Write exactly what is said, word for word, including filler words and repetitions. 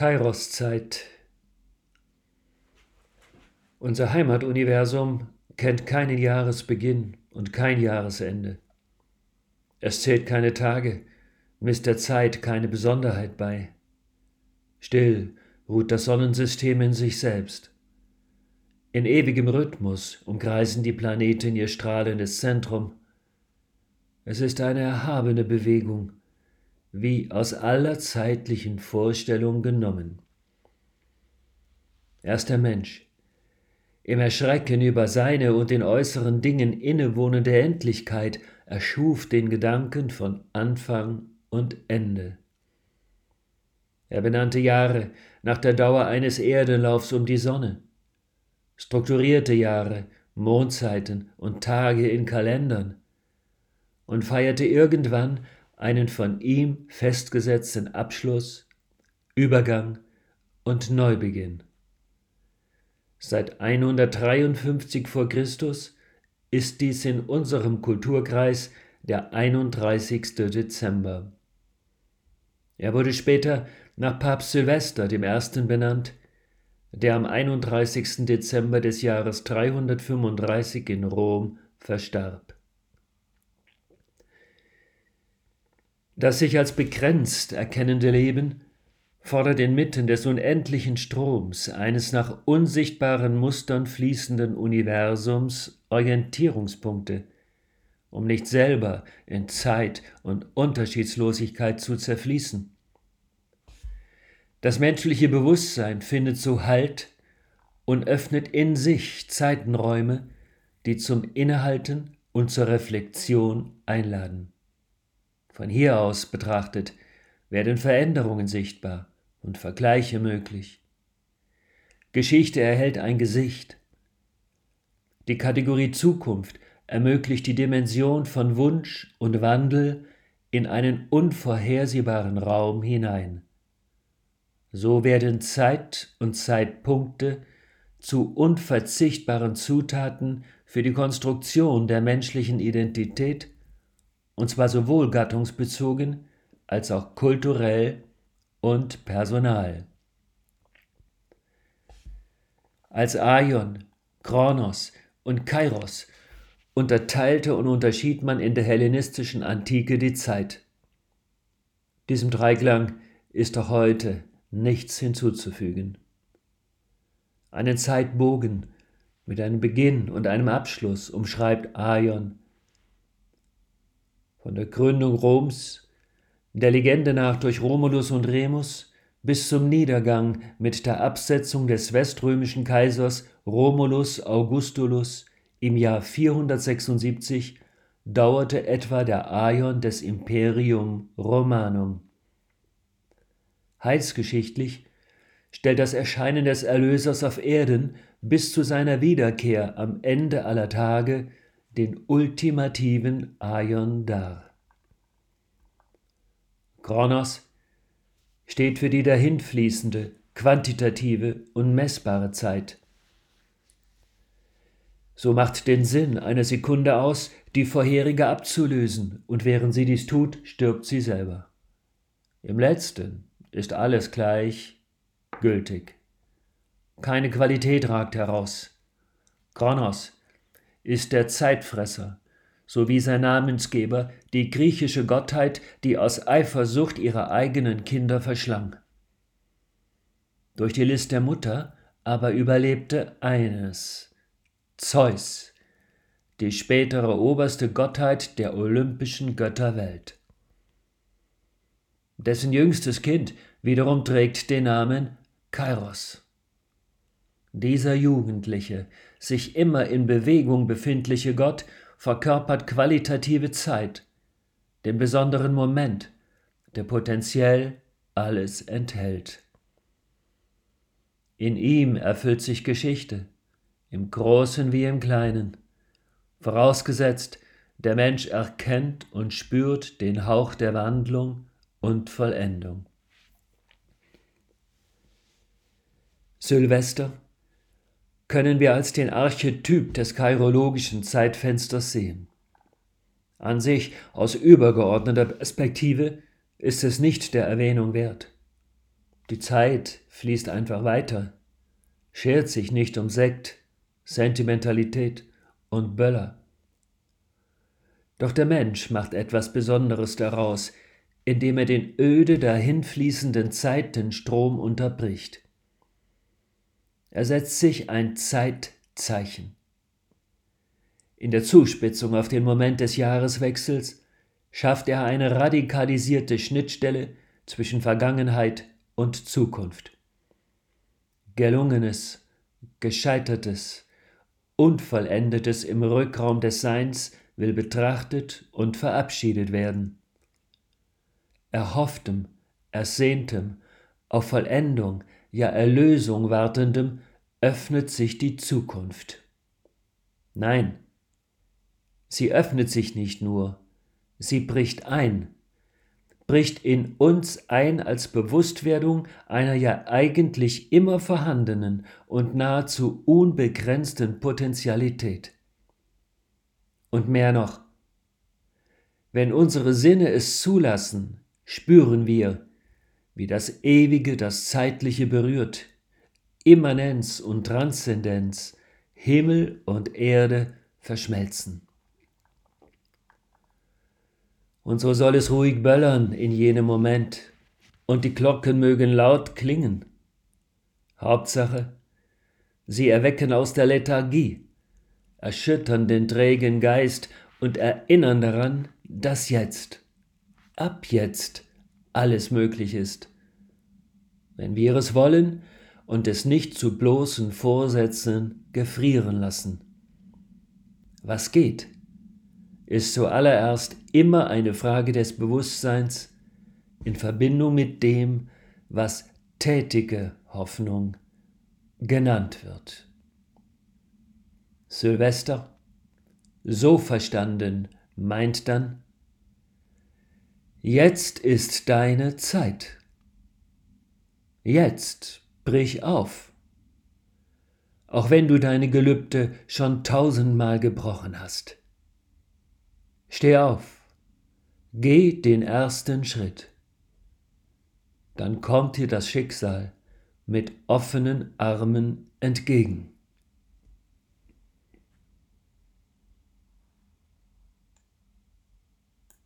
Kairos-Zeit. Unser Heimatuniversum kennt keinen Jahresbeginn und kein Jahresende. Es zählt keine Tage, misst der Zeit keine Besonderheit bei. Still ruht das Sonnensystem in sich selbst. In ewigem Rhythmus umkreisen die Planeten ihr strahlendes Zentrum. Es ist eine erhabene Bewegung, wie aus aller zeitlichen Vorstellung genommen. Erst der Mensch, im Erschrecken über seine und den äußeren Dingen innewohnende Endlichkeit, erschuf den Gedanken von Anfang und Ende. Er benannte Jahre nach der Dauer eines Erdenlaufs um die Sonne, strukturierte Jahre, Mondzeiten und Tage in Kalendern und feierte irgendwann einen von ihm festgesetzten Abschluss, Übergang und Neubeginn. Seit hundertdreiundfünfzig vor Christus ist dies in unserem Kulturkreis der einunddreißigste Dezember. Er wurde später nach Papst Silvester dem Ersten benannt, der am einunddreißigsten Dezember des Jahres dreihundertfünfunddreißig in Rom verstarb. Das sich als begrenzt erkennende Leben fordert inmitten des unendlichen Stroms eines nach unsichtbaren Mustern fließenden Universums Orientierungspunkte, um nicht selber in Zeit und Unterschiedslosigkeit zu zerfließen. Das menschliche Bewusstsein findet so Halt und öffnet in sich Zeitenräume, die zum Innehalten und zur Reflexion einladen. Von hier aus betrachtet werden Veränderungen sichtbar und Vergleiche möglich. Geschichte erhält ein Gesicht. Die Kategorie Zukunft ermöglicht die Dimension von Wunsch und Wandel in einen unvorhersehbaren Raum hinein. So werden Zeit und Zeitpunkte zu unverzichtbaren Zutaten für die Konstruktion der menschlichen Identität, und zwar sowohl gattungsbezogen als auch kulturell und personal. Als Aion, Kronos und Kairos unterteilte und unterschied man in der hellenistischen Antike die Zeit. Diesem Dreiklang ist auch heute nichts hinzuzufügen. Einen Zeitbogen mit einem Beginn und einem Abschluss umschreibt Aion. Von der Gründung Roms, der Legende nach durch Romulus und Remus, bis zum Niedergang mit der Absetzung des weströmischen Kaisers Romulus Augustulus im Jahr vierhundertsechsundsiebzig dauerte etwa der Aion des Imperium Romanum. Heilsgeschichtlich stellt das Erscheinen des Erlösers auf Erden bis zu seiner Wiederkehr am Ende aller Tage den ultimativen Aion dar. Kronos steht für die dahinfließende, quantitative und messbare Zeit. So macht den Sinn einer Sekunde aus, die vorherige abzulösen, und während sie dies tut, stirbt sie selber. Im Letzten ist alles gleich gültig. Keine Qualität ragt heraus. Kronos ist der Zeitfresser, so wie sein Namensgeber, die griechische Gottheit, die aus Eifersucht ihre eigenen Kinder verschlang. Durch die List der Mutter aber überlebte eines: Zeus, die spätere oberste Gottheit der olympischen Götterwelt. Dessen jüngstes Kind wiederum trägt den Namen Kairos. Dieser jugendliche, sich immer in Bewegung befindliche Gott verkörpert qualitative Zeit, den besonderen Moment, der potenziell alles enthält. In ihm erfüllt sich Geschichte, im Großen wie im Kleinen, vorausgesetzt, der Mensch erkennt und spürt den Hauch der Wandlung und Vollendung. Silvester können wir als den Archetyp des kairologischen Zeitfensters sehen. An sich, aus übergeordneter Perspektive, ist es nicht der Erwähnung wert. Die Zeit fließt einfach weiter, schert sich nicht um Sekt, Sentimentalität und Böller. Doch der Mensch macht etwas Besonderes daraus, indem er den öde dahinfließenden Zeitenstrom unterbricht. Er setzt sich ein Zeitzeichen. In der Zuspitzung auf den Moment des Jahreswechsels schafft er eine radikalisierte Schnittstelle zwischen Vergangenheit und Zukunft. Gelungenes, Gescheitertes, Unvollendetes im Rückraum des Seins will betrachtet und verabschiedet werden. Erhofftem, Ersehntem, auf Vollendung, ja Erlösung wartendem öffnet sich die Zukunft. Nein, sie öffnet sich nicht nur, sie bricht ein, bricht in uns ein als Bewusstwerdung einer ja eigentlich immer vorhandenen und nahezu unbegrenzten Potentialität. Und mehr noch, wenn unsere Sinne es zulassen, spüren wir, wie das Ewige das Zeitliche berührt, Immanenz und Transzendenz, Himmel und Erde verschmelzen. Und so soll es ruhig böllern in jenem Moment, und die Glocken mögen laut klingen. Hauptsache, sie erwecken aus der Lethargie, erschüttern den trägen Geist und erinnern daran, dass jetzt, ab jetzt, alles möglich ist, wenn wir es wollen und es nicht zu bloßen Vorsätzen gefrieren lassen. Was geht, ist zuallererst immer eine Frage des Bewusstseins in Verbindung mit dem, was tätige Hoffnung genannt wird. Silvester, so verstanden, meint dann: Jetzt ist deine Zeit. Jetzt brich auf, auch wenn du deine Gelübde schon tausendmal gebrochen hast. Steh auf, geh den ersten Schritt. Dann kommt dir das Schicksal mit offenen Armen entgegen.